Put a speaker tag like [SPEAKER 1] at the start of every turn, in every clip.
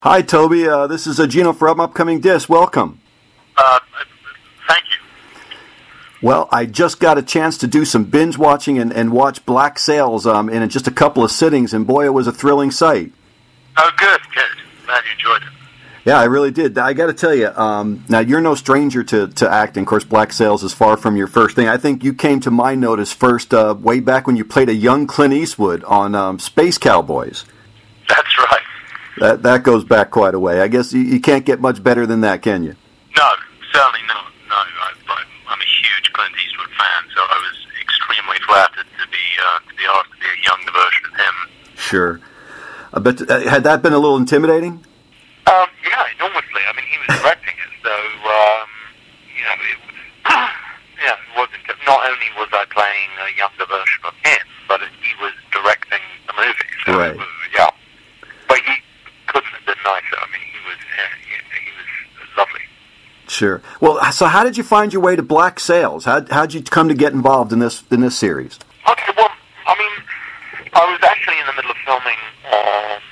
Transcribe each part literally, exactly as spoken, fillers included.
[SPEAKER 1] Hi, Toby. Uh, this is uh, Gino from Upcoming Disc. Welcome.
[SPEAKER 2] Uh, thank you.
[SPEAKER 1] Well, I just got a chance to do some binge watching and, and watch Black Sails um, in just a couple of sittings, and boy, it was a thrilling sight.
[SPEAKER 2] Oh, good, good. Glad you enjoyed it.
[SPEAKER 1] Yeah, I really did. I got to tell you, um, now you're no stranger to, to acting. Of course, Black Sails is far from your first thing. I think you came to my notice first uh, way back when you played a young Clint Eastwood on um, Space Cowboys.
[SPEAKER 2] That's right.
[SPEAKER 1] That that goes back quite a way. I guess you, you can't get much better than that, can you?
[SPEAKER 2] No, certainly not. No, I, I'm a huge Clint Eastwood fan, so I was extremely flattered to be uh, to be asked to be a younger version of him.
[SPEAKER 1] Sure. I bet, uh, had that been a little intimidating?
[SPEAKER 2] Um, yeah, enormously. I mean, he was directing it, so um, you know, it was. Yeah, it wasn't. Not only was I playing a younger version of him, but he was directing the movie. So
[SPEAKER 1] right.
[SPEAKER 2] It was, yeah, but he couldn't have been nicer. I mean, he was uh, he, he was lovely.
[SPEAKER 1] Sure. Well, so how did you find your way to Black Sails? How how'd you come to get involved in this in this series?
[SPEAKER 2] Okay, well, I mean, I was actually in the middle of filming um,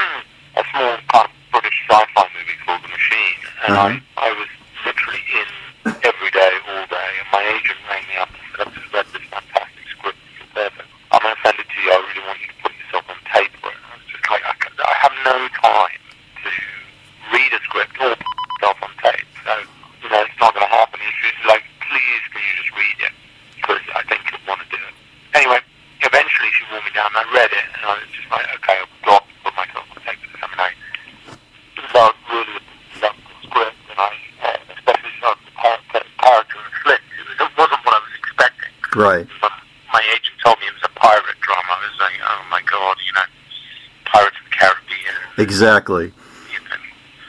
[SPEAKER 2] a small kind of British sci-fi movie called The Machine, and uh-huh. I I was literally in every day, all day, and my agent rang me up and said, "I've just read this fantastic script. You're perfect. I'm going to send it to you. I really want you to put yourself on tape for it." And I was just like, I, I have no time to read a script or put myself on tape. So, you know, it's not going to happen. He's just like, please, can you just read it? Because I think you'll want to do it. Anyway, eventually she wore me down, and I read it, and I was just like, okay, I've got to put myself on tape for this. I mean, I, it was about really about the script, and I, uh, especially about the character, character of Flint. It, was, it wasn't what I was expecting.
[SPEAKER 1] Right.
[SPEAKER 2] But my agent told me it was a pirate drama. I was like, oh my god, you know, Pirates of the Caribbean.
[SPEAKER 1] Exactly.
[SPEAKER 2] You know.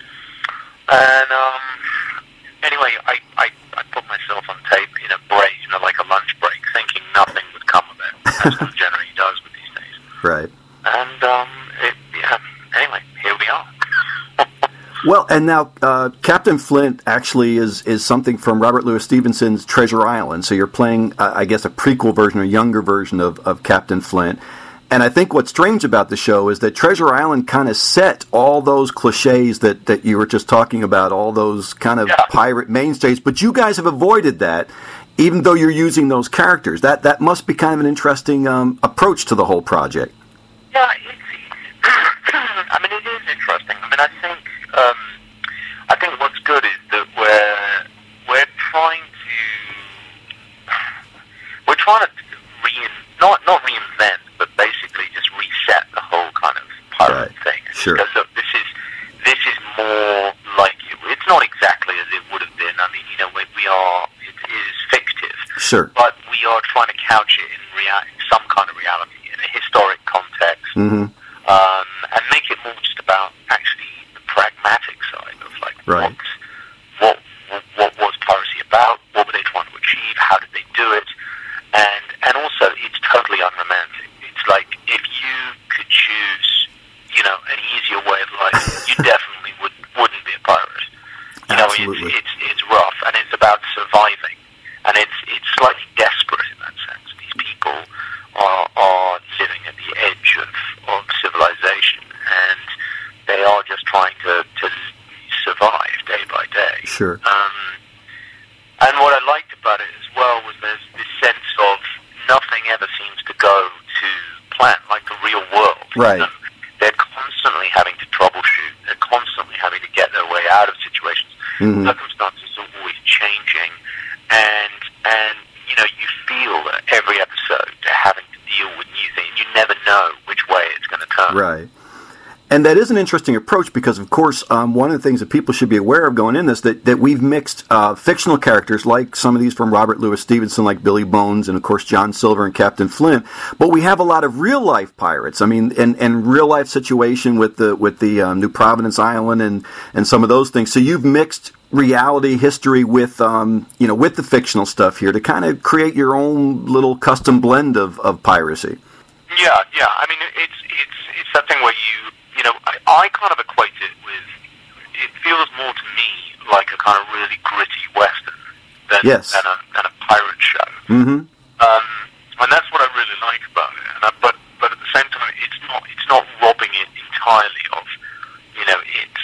[SPEAKER 2] And, um, anyway, I, I, I put myself on tape in a break, you know, like a lunch break, thinking nothing would come of it, as one generally does with these days.
[SPEAKER 1] Right.
[SPEAKER 2] And, um, it, yeah, anyway, here we are.
[SPEAKER 1] Well, and now uh, Captain Flint actually is, is something from Robert Louis Stevenson's Treasure Island. So you're playing, uh, I guess, a prequel version or younger version of, of Captain Flint. And I think what's strange about the show is that Treasure Island kind of set all those cliches that, that you were just talking about, all those kind of
[SPEAKER 2] yeah.
[SPEAKER 1] pirate mainstays. But you guys have avoided that, even though you're using those characters. That that must be kind of an interesting um, approach to the whole project.
[SPEAKER 2] Yeah, it's, I mean, it is interesting. I mean, I think um, I think what's good is that we're we're trying to we're trying to rein not not reinvent, but basically just reset the whole kind of pirate
[SPEAKER 1] right.
[SPEAKER 2] thing.
[SPEAKER 1] Sure.
[SPEAKER 2] Because look, this is this is more like it. It's not exactly as it would have been. I mean, you know, we, we are it is fictive.
[SPEAKER 1] Sure.
[SPEAKER 2] But we are trying to couch it in rea- in some kind of reality, in a historic context.
[SPEAKER 1] Mm-hmm.
[SPEAKER 2] Um, and make it more just about actually the pragmatic side of like
[SPEAKER 1] right.
[SPEAKER 2] what, what what was piracy about, what were they trying to achieve, how did they do it, and and also it's totally unromantic. It's like if you could choose, you know, an easier way of life, you definitely would wouldn't be a pirate. You
[SPEAKER 1] Absolutely.
[SPEAKER 2] know, it's, it's it's rough and it's about surviving, and it's it's slightly desperate in that sense. These people are are living at the edge of, of civilization, and they are just trying to, to survive day by day.
[SPEAKER 1] Sure.
[SPEAKER 2] Um, and what I liked about it as well was there's this sense of nothing ever seems to go to plan, like the real world.
[SPEAKER 1] Right.
[SPEAKER 2] You know? They're constantly having to troubleshoot. They're constantly having to get their way out of situations.
[SPEAKER 1] Mm-hmm.
[SPEAKER 2] Circumstances are always changing, and and you know you feel that every episode they're having to deal with new things. You never know which way it's going to turn.
[SPEAKER 1] Right. And that is an interesting approach because, of course, um, one of the things that people should be aware of going in this, that, that we've mixed uh, fictional characters like some of these from Robert Louis Stevenson, like Billy Bones and, of course, John Silver and Captain Flint. But we have a lot of real-life pirates. I mean, and, and real-life situation with the with the um, New Providence Island and, and some of those things. So you've mixed reality, history with, um, you know, with the fictional stuff here to kind of create your own little custom blend of, of piracy.
[SPEAKER 2] Yeah, yeah. I mean, it's it's it's something where you, you know, I, I kind of equate it with, it feels more to me like a kind of really gritty Western than,
[SPEAKER 1] yes.
[SPEAKER 2] than, a, than a pirate show.
[SPEAKER 1] Mm-hmm.
[SPEAKER 2] Um, and that's what I really like about it. And I, but but at the same time, it's not it's not robbing it entirely of, you know, its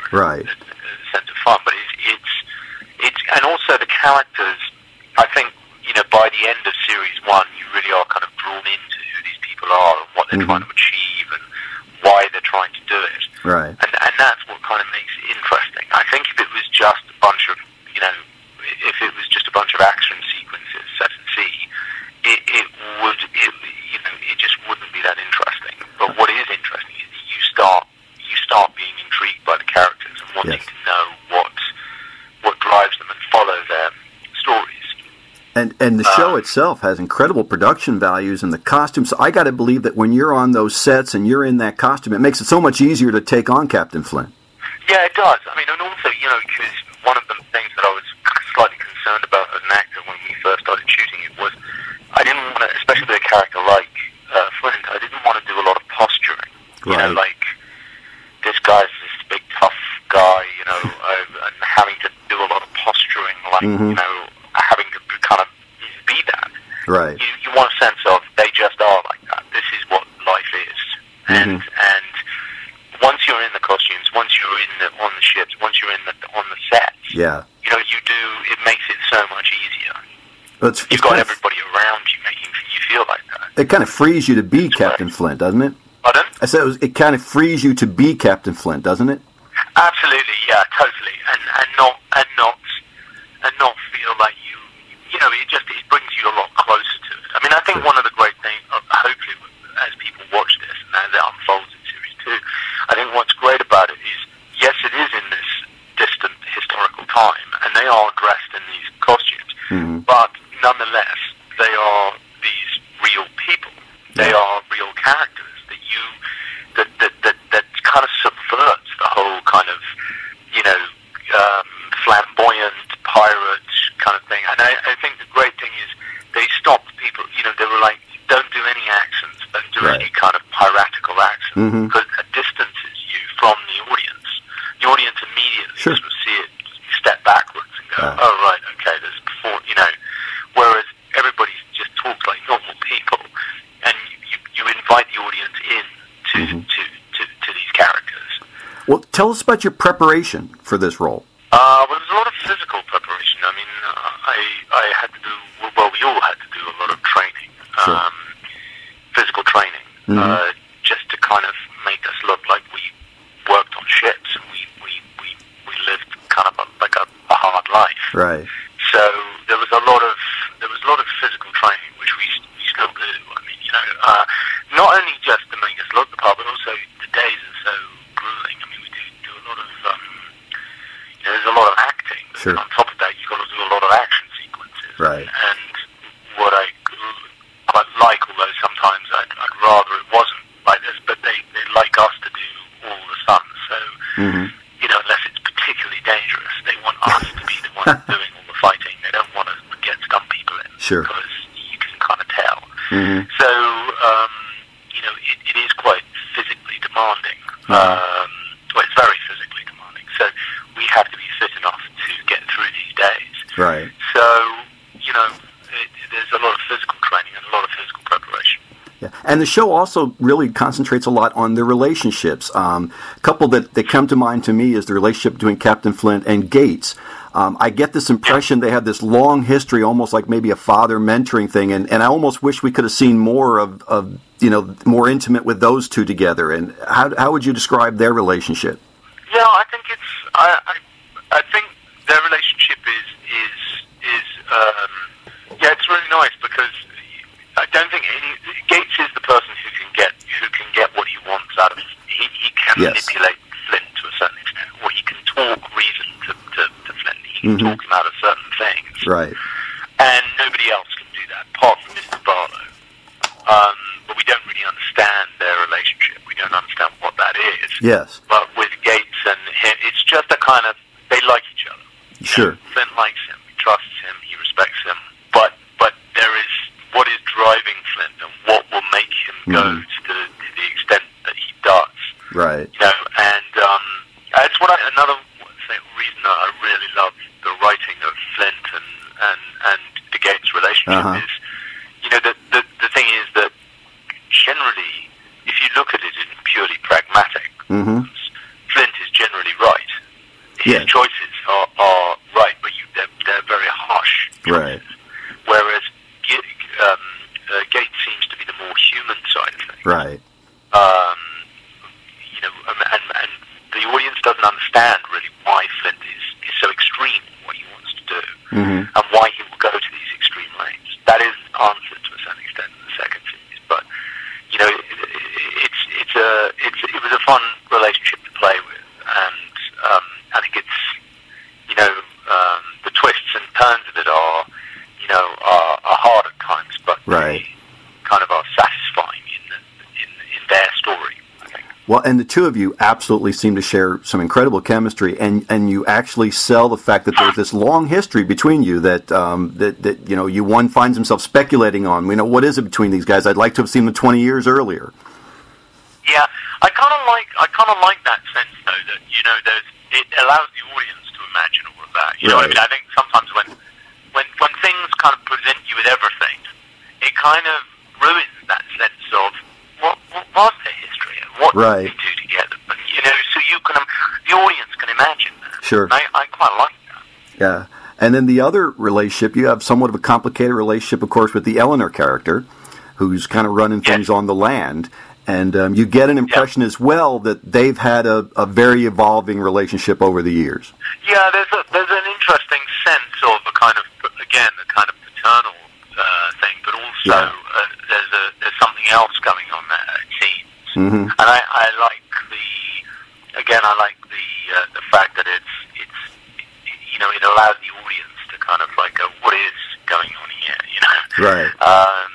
[SPEAKER 1] Right.
[SPEAKER 2] A, a sense of fun, but it's, it's it's and also the characters. I think you know by the end of series one, you really are kind of drawn into who these people are and what they're mm-hmm. trying to achieve and why they're trying to do it.
[SPEAKER 1] Right.
[SPEAKER 2] And and that's what kind of makes it interesting. I think if it was just a bunch of you know, if it was just a bunch of action sequences set at sea, it, it would it, you know it just wouldn't be that interesting. But what is interesting is that you start you start being intrigued by the characters and wanting
[SPEAKER 1] yes.
[SPEAKER 2] to know what what drives them and follow their stories.
[SPEAKER 1] And and the show uh, itself has incredible production values, and the costumes. I got to believe that when you're on those sets and you're in that costume, it makes it so much easier to take on Captain Flint.
[SPEAKER 2] Yeah, it does. I mean, and also, you know, because one of the things that I was slightly concerned about as an actor when we first started shooting it was I didn't want to, especially with a character like uh, Flint, I didn't want to do a lot of posturing. You
[SPEAKER 1] right.
[SPEAKER 2] know, like this guy's this big tough guy, you know, uh, and having to do a lot of posturing, like mm-hmm. you know. having to kind of be that.
[SPEAKER 1] Right.
[SPEAKER 2] You, you want a sense of they just are like that. This is what life is. And mm-hmm. and once you're in the costumes, once you're in the, on the ships, once you're in the on the sets,
[SPEAKER 1] yeah.
[SPEAKER 2] you know, you do. It makes it so much easier.
[SPEAKER 1] It's,
[SPEAKER 2] You've
[SPEAKER 1] it's
[SPEAKER 2] got everybody of, around you making you feel like that.
[SPEAKER 1] It kind of frees you to be
[SPEAKER 2] it's
[SPEAKER 1] Captain
[SPEAKER 2] right.
[SPEAKER 1] Flint, doesn't it?
[SPEAKER 2] Pardon?
[SPEAKER 1] I said it, was, it kind of frees you to be Captain Flint, doesn't it?
[SPEAKER 2] Absolutely, yeah, totally, and and not and not and not feel like you. You know, it just it brings you a lot closer to it. I mean, I think
[SPEAKER 1] sure.
[SPEAKER 2] one of the great things, uh, hopefully, as people watch this and as it unfolds in series two, I think what's great about it is, yes, it is in this distant historical time, and they are dressed in these costumes,
[SPEAKER 1] mm-hmm.
[SPEAKER 2] but nonetheless, they are these real people. They
[SPEAKER 1] yeah.
[SPEAKER 2] are real characters that you that that that, that kind of subverts the whole kind of you know um, flamboyant pirate kind of thing. And I, I think the great thing is they stopped people, you know, they were like, don't do any accents, don't do
[SPEAKER 1] right.
[SPEAKER 2] any kind of piratical accent,
[SPEAKER 1] mm-hmm.
[SPEAKER 2] because it distances you from the audience. The audience immediately
[SPEAKER 1] sure.
[SPEAKER 2] sort of see it, step backwards and go, yeah. oh, right, okay, there's before, you know, whereas everybody just talks like normal people, and you, you invite the audience in to, mm-hmm. to, to, to these characters.
[SPEAKER 1] Well, tell us about your preparation for this role.
[SPEAKER 2] Uh, well, there's a lot of physical preparation. I mean, uh, I I had to do, well, we all had to do a lot of training,
[SPEAKER 1] sure.
[SPEAKER 2] um, physical training,
[SPEAKER 1] mm-hmm.
[SPEAKER 2] uh, just to kind of make us look like we worked on ships and we, we, we, we lived kind of a, like a, a hard life.
[SPEAKER 1] Right.
[SPEAKER 2] So there was a lot of, there was a lot of physical training, which we, we still do. I mean, you know, uh, not only just to make us look the part, but also the days are so grueling. I mean, we do, do a lot of, um, there's a lot of acting.
[SPEAKER 1] Sure.
[SPEAKER 2] On top of that, you've got to do a lot of action sequences.
[SPEAKER 1] Right.
[SPEAKER 2] And what I quite like, although sometimes I'd, I'd rather it wasn't like this, but they, they like us to do all the stunts. So,
[SPEAKER 1] mm-hmm.
[SPEAKER 2] you know, unless it's particularly dangerous, they want us to be the ones doing all the fighting. They don't want to get stunt people in.
[SPEAKER 1] Sure.
[SPEAKER 2] Because you can kind of tell.
[SPEAKER 1] Mm-hmm.
[SPEAKER 2] So, um, you know, it, it is quite physically demanding.
[SPEAKER 1] Mm-hmm.
[SPEAKER 2] Um, well, it's very physically demanding. So we have to be fit enough to get through these days.
[SPEAKER 1] Right.
[SPEAKER 2] So, you know, it, there's a lot of physical training and a lot of physical preparation.
[SPEAKER 1] Yeah. And the show also really concentrates a lot on the relationships. Um, a couple that, that come to mind to me is the relationship between Captain Flint and Gates. Um, I get this impression they have this long history, almost like maybe a father mentoring thing, and, and I almost wish we could have seen more of, of, you know, more intimate with those two together. And how how would you describe their relationship?
[SPEAKER 2] Yeah, I think it's. I I, I think their relationship is is is. Um, yeah, it's really nice because I don't think any Gates is the person who can get who can get what he wants out of it. He he can
[SPEAKER 1] yes.
[SPEAKER 2] manipulate Flint to a certain extent, or he can talk reason to to, to Flint. He can
[SPEAKER 1] mm-hmm.
[SPEAKER 2] talk him out of certain things,
[SPEAKER 1] right?
[SPEAKER 2] And nobody else can do that apart from Mister Barlow. Um, but we don't really understand their relationship. We don't understand what that is.
[SPEAKER 1] Yes.
[SPEAKER 2] But with Gates and him, it's just a kind of, they like each other.
[SPEAKER 1] Sure.
[SPEAKER 2] know, Flint likes him, he trusts him, he respects him. But but there is, what is driving Flint and what will make him go
[SPEAKER 1] mm-hmm.
[SPEAKER 2] to, the, to the extent that he does.
[SPEAKER 1] Right.
[SPEAKER 2] You know, and um, that's what I, another reason that I really love the writing of Flint and, and, and the Gates relationship
[SPEAKER 1] uh-huh.
[SPEAKER 2] is, you know, the, the, the thing is that generally, if you look at it in purely pragmatic
[SPEAKER 1] mm-hmm.
[SPEAKER 2] terms, Flint is generally right. his
[SPEAKER 1] yeah.
[SPEAKER 2] choices are, are right, but you, they're, they're very harsh choices.
[SPEAKER 1] Right.
[SPEAKER 2] Whereas um, uh, Gates seems to be the more human side of things.
[SPEAKER 1] Right.
[SPEAKER 2] Um, you know, um, and, and the audience doesn't understand really why Flint is, is so extreme in what he wants to do,
[SPEAKER 1] mm-hmm.
[SPEAKER 2] and why he will go to these extreme lengths. That is answered to a certain extent in the second series, but you know, it, it's it's a it's it was a fun relationship to play with, and um, I think it's you know um, the twists and turns of it are you know are, are hard at times, but
[SPEAKER 1] right.
[SPEAKER 2] they kind of are satisfying in the, in in their story. I think.
[SPEAKER 1] Well, and the two of you absolutely seem to share some incredible chemistry, and, and you actually sell the fact that there's this long history between you that um, that that you know you one finds himself speculating on. You know, what is it between these guys? I'd like to have seen them twenty years earlier.
[SPEAKER 2] Yeah, I kind of like I kind of like that sense though that you know there's it allows the audience to imagine all of that. You know what I mean? I think sometimes when when when things kind of present you with everything, it kind of ruins that sense of what, what was their history and what
[SPEAKER 1] right.
[SPEAKER 2] did they do together. But you know, so you can the audience can imagine that.
[SPEAKER 1] Sure.
[SPEAKER 2] I, I quite like that.
[SPEAKER 1] Yeah. And then the other relationship, you have somewhat of a complicated relationship, of course, with the Eleanor character, who's kind of running things yes. on the land. And um, you get an impression yeah. as well that they've had a, a very evolving relationship over the years.
[SPEAKER 2] Yeah, there's a, there's an interesting sense of a kind of, again, a kind of paternal uh, thing, but also
[SPEAKER 1] yeah.
[SPEAKER 2] uh, there's a there's something else going on there, it seems.
[SPEAKER 1] Mm-hmm.
[SPEAKER 2] And I, I like the, again, I like the uh, the fact that it's, it's, you know, it allows the audience to kind of like go, what is going on here, you know?
[SPEAKER 1] Right.
[SPEAKER 2] Um,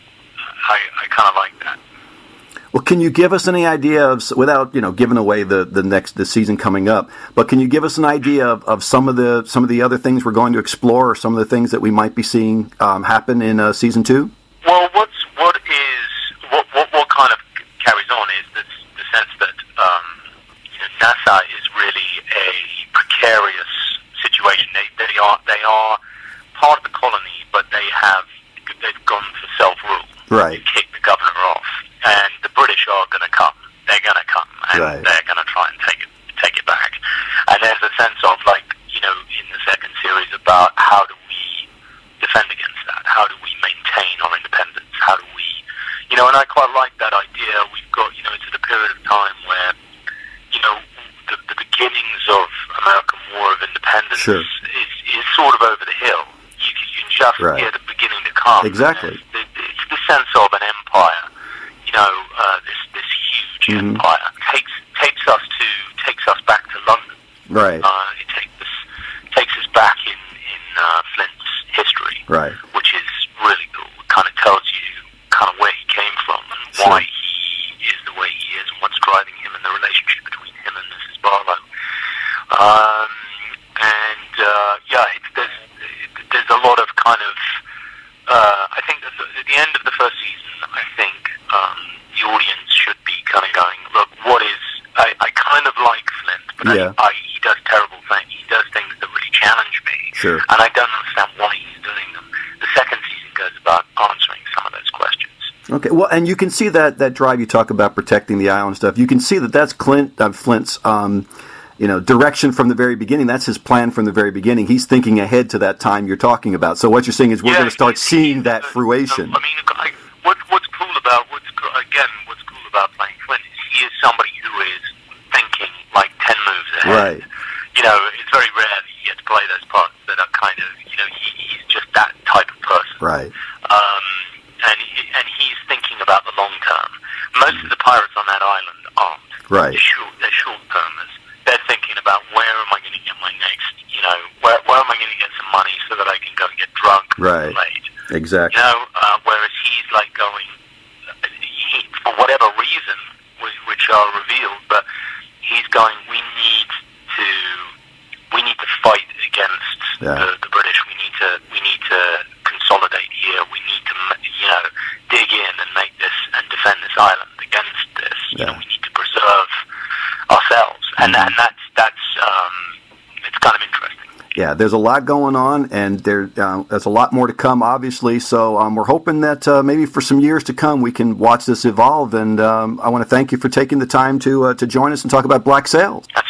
[SPEAKER 2] I, I kind of like that.
[SPEAKER 1] Well, can you give us any idea of, without you know giving away the, the next the season coming up, but can you give us an idea of, of some of the some of the other things we're going to explore, or some of the things that we might be seeing um, happen in uh, season two?
[SPEAKER 2] Well, what's what is what what, what kind of carries on is this, the sense that um, you know, NASA is really a precarious situation. They they are they are part of the colony, but they have they've gone for self-rule.
[SPEAKER 1] Right.
[SPEAKER 2] They kicked the governor off. And the British are going to come. They're going to come, and
[SPEAKER 1] right.
[SPEAKER 2] they're going to try and take it, take it back. And there's a sense of, like, you know, in the second series about how do we defend against that? How do we maintain our independence? How do we, you know? And I quite like that idea. We've got, you know, it's at a period of time where, you know, the, the beginnings of American War of Independence
[SPEAKER 1] sure.
[SPEAKER 2] is, is sort of over the hill. You, you can just
[SPEAKER 1] right.
[SPEAKER 2] hear the beginning to come.
[SPEAKER 1] Exactly.
[SPEAKER 2] It's, it's the sense of an empire. You know, uh, this this huge
[SPEAKER 1] mm-hmm.
[SPEAKER 2] empire takes takes us to takes us back to London.
[SPEAKER 1] Right.
[SPEAKER 2] Uh, it takes us takes us back in in uh, Flint's history.
[SPEAKER 1] Right.
[SPEAKER 2] Which is really cool. It kind of tells you kind of where he came from and
[SPEAKER 1] sure.
[SPEAKER 2] why he is the way he is and what's driving him and the relationship between him and Missus Barlow. Um, and uh, yeah, it's, there's it, there's a lot of kind of. Uh, I think at the, at the end of the first season, I think um, the audience should be kind of going, look, what is... I, I kind of like Flint, but
[SPEAKER 1] yeah.
[SPEAKER 2] I, I, he does terrible things. He does things that really challenge me.
[SPEAKER 1] Sure.
[SPEAKER 2] And I don't understand why he's doing them. The second season goes about answering some of those questions.
[SPEAKER 1] Okay, well, and you can see that, that drive you talk about protecting the island stuff. You can see that that's Clint uh, Flint's... Um, you know, direction from the very beginning. That's his plan from the very beginning. He's thinking ahead to that time you're talking about. So what you're saying is we're
[SPEAKER 2] yeah,
[SPEAKER 1] going to start
[SPEAKER 2] he,
[SPEAKER 1] seeing
[SPEAKER 2] he,
[SPEAKER 1] that
[SPEAKER 2] uh,
[SPEAKER 1] fruition.
[SPEAKER 2] I mean, I, what, what's cool about, what's again, what's cool about playing Flint is he is somebody who is thinking like ten moves ahead.
[SPEAKER 1] Right.
[SPEAKER 2] You know, it's very rare that you get to play those parts that are kind of, you know, he, he's just that type of person.
[SPEAKER 1] Right.
[SPEAKER 2] Um, and, he, and he's thinking about the long term. Most of the pirates on that island aren't.
[SPEAKER 1] Right.
[SPEAKER 2] They're short, they're short-termers. They're thinking about where am I going to get my next, you know, where, where am I going to get some money so that I can go and get drunk
[SPEAKER 1] right.
[SPEAKER 2] and late.
[SPEAKER 1] Exactly.
[SPEAKER 2] You know, uh, whereas he's like going, he, for whatever reason, which, which are revealed, but he's going, we need to, we need to fight against
[SPEAKER 1] yeah.
[SPEAKER 2] the, the British. We need to, we need to consolidate here. We need to, you know, dig in and make this and defend this island against this. You
[SPEAKER 1] yeah.
[SPEAKER 2] know, we need to preserve ourselves, and, and that's that's um, it's kind of interesting.
[SPEAKER 1] Yeah, there's a lot going on, and there uh, there's a lot more to come, obviously. So um, we're hoping that uh, maybe for some years to come, we can watch this evolve. And um, I want to thank you for taking the time to uh, to join us and talk about Black Sails.